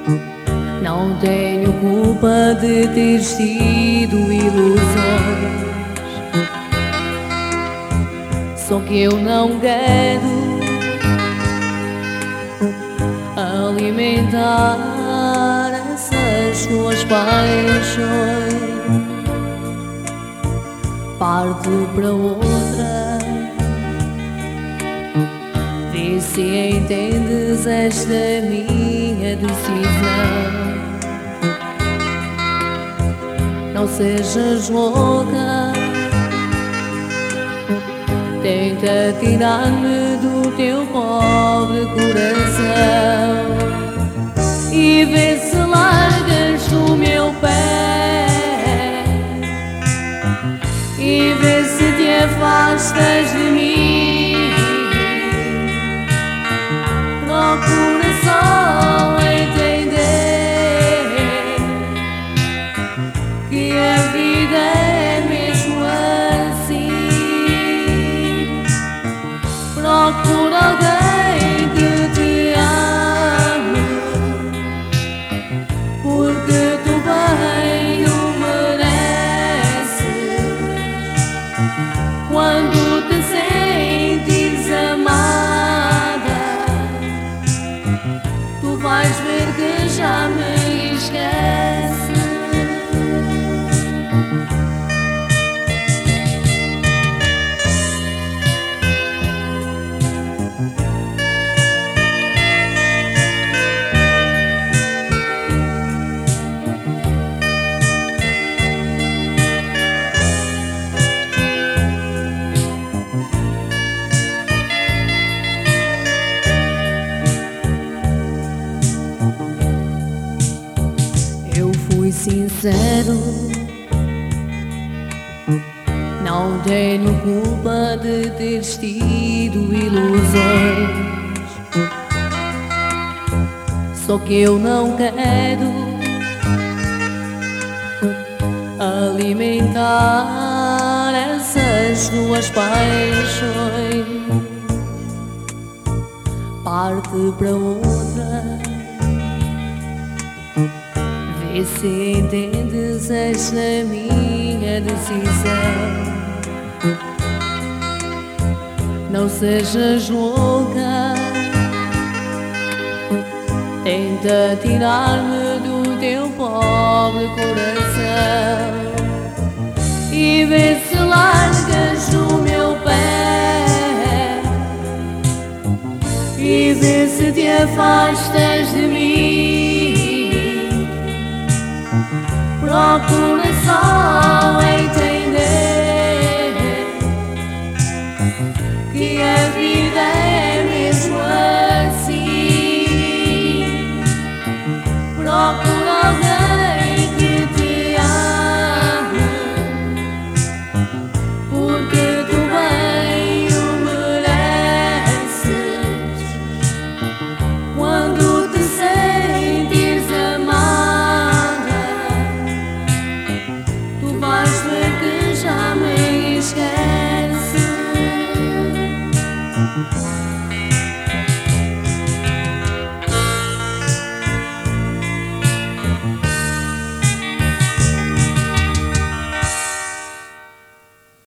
Não tenho culpa de ter tido ilusões, só que eu não quero alimentar essas tuas paixões. Parte para outra, vê se entendes esta minha decisão. Não sejas louca, tenta tirar-me do teu pobre coração e vê se largas do meu pé e vê se te afastas de mim. Procura só entender que a vida é mesmo assim. Procura alguém que te ame, porque tu bem o mereces. Quando te sentires amada, tu vais ver que já me esqueces. Eu fui sincero, não tenho culpa de teres tido ilusões, só que eu não quero alimentar essas tuas paixões. Parte para outra, vê se entendes esta minha decisão. Não sejas louca, tenta tirar-me do teu pobre coração e vê se largas do meu pé e vê se te afastas de mim. Procura só entender que a vida é mesmo assim. Procura alguém que te ame, porque tu bem o mereces. Quando te sentires amada, tu vais ver que já me esqueces.